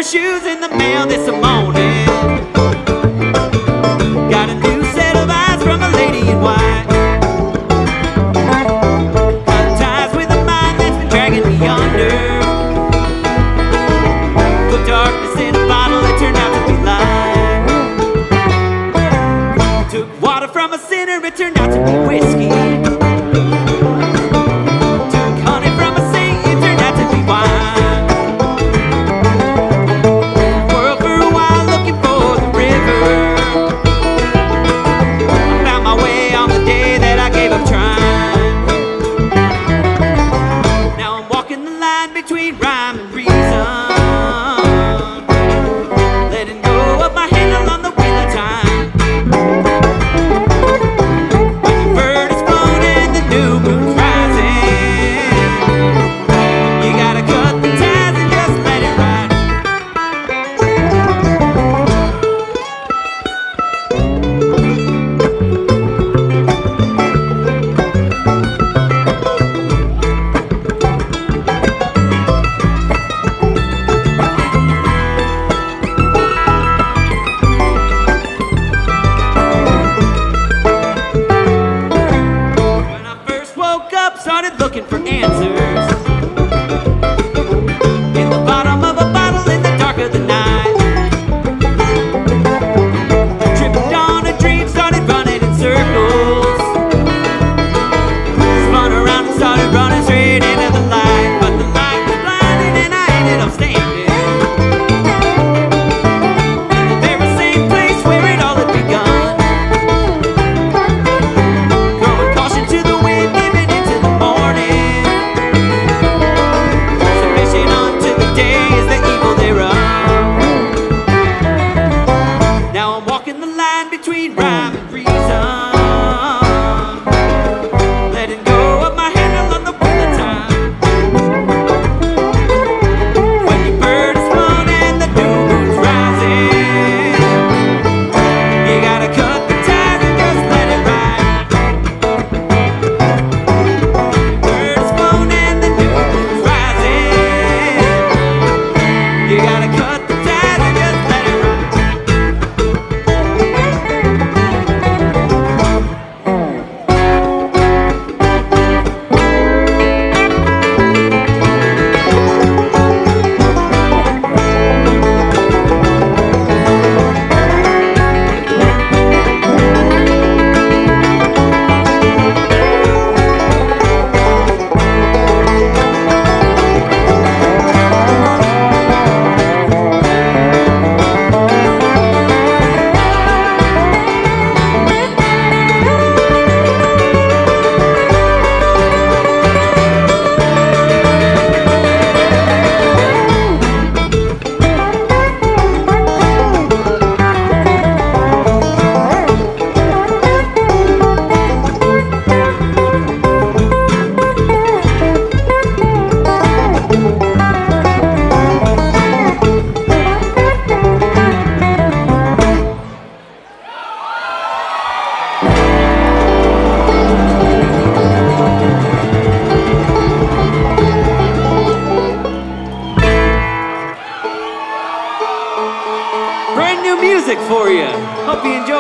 shoes in the mail this morning. Got a new set of eyes from a lady in white. Cut ties with a mind that's been dragging me under. Put darkness in a bottle that turned out to be light. Took water from a sinner, it turned out to be whiskey. Between rhyme and reason, letting go of my handle on the wheel of time. When the bird is flown and the new moon's rising, you gotta cut the ties and just let it ride. Started looking for answers in the bottom of a bottle in the dark of the night. Tripped on a dream, started running in circles. Spun around and started running straight into the light. But the light was blinding and I ended up standing in the very same place where it all had begun. Throwing caution to the wind, giving into the morning. Sufficient unto the day is the evil thereof. Now I'm walking the line between rhyme and reason, letting go of my handle on the wheel of time. When the bird is flown and the new moon's rising, you gotta cut the ties and just let it ride. Bird is flown and the new moon's rising, you gotta cut the ties and just let it ride. Brand new music for you. Hope you enjoy.